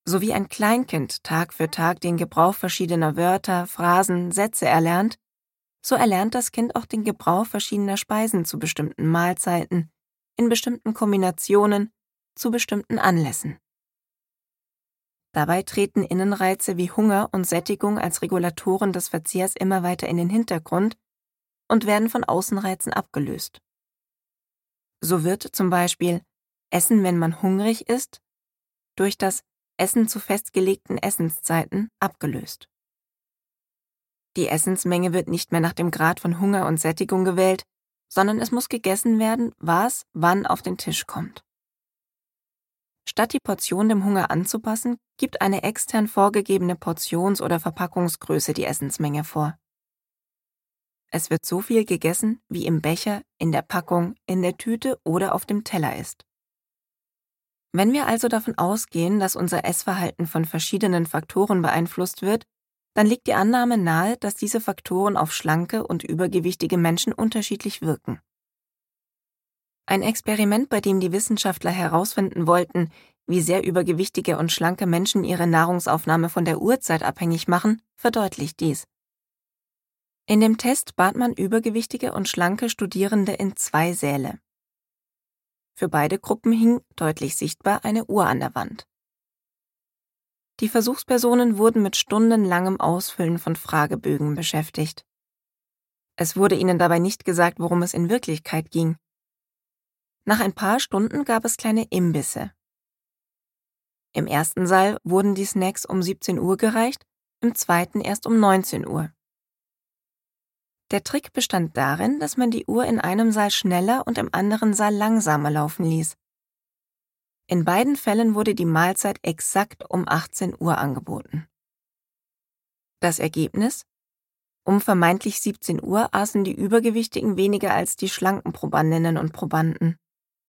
So wie ein Kleinkind Tag für Tag den Gebrauch verschiedener Wörter, Phrasen, Sätze erlernt, so erlernt das Kind auch den Gebrauch verschiedener Speisen zu bestimmten Mahlzeiten, in bestimmten Kombinationen, zu bestimmten Anlässen. Dabei treten Innenreize wie Hunger und Sättigung als Regulatoren des Verzehrs immer weiter in den Hintergrund und werden von Außenreizen abgelöst. So wird zum Beispiel Essen, wenn man hungrig ist, durch das Essen zu festgelegten Essenszeiten abgelöst. Die Essensmenge wird nicht mehr nach dem Grad von Hunger und Sättigung gewählt, sondern es muss gegessen werden, was wann auf den Tisch kommt. Statt die Portion dem Hunger anzupassen, gibt eine extern vorgegebene Portions- oder Verpackungsgröße die Essensmenge vor. Es wird so viel gegessen, wie im Becher, in der Packung, in der Tüte oder auf dem Teller ist. Wenn wir also davon ausgehen, dass unser Essverhalten von verschiedenen Faktoren beeinflusst wird, dann liegt die Annahme nahe, dass diese Faktoren auf schlanke und übergewichtige Menschen unterschiedlich wirken. Ein Experiment, bei dem die Wissenschaftler herausfinden wollten, wie sehr übergewichtige und schlanke Menschen ihre Nahrungsaufnahme von der Uhrzeit abhängig machen, verdeutlicht dies. In dem Test bat man übergewichtige und schlanke Studierende in 2 Säle. Für beide Gruppen hing, deutlich sichtbar, eine Uhr an der Wand. Die Versuchspersonen wurden mit stundenlangem Ausfüllen von Fragebögen beschäftigt. Es wurde ihnen dabei nicht gesagt, worum es in Wirklichkeit ging. Nach ein paar Stunden gab es kleine Imbisse. Im ersten Saal wurden die Snacks um 17 Uhr gereicht, im zweiten erst um 19 Uhr. Der Trick bestand darin, dass man die Uhr in einem Saal schneller und im anderen Saal langsamer laufen ließ. In beiden Fällen wurde die Mahlzeit exakt um 18 Uhr angeboten. Das Ergebnis? Um vermeintlich 17 Uhr aßen die Übergewichtigen weniger als die schlanken Probandinnen und Probanden.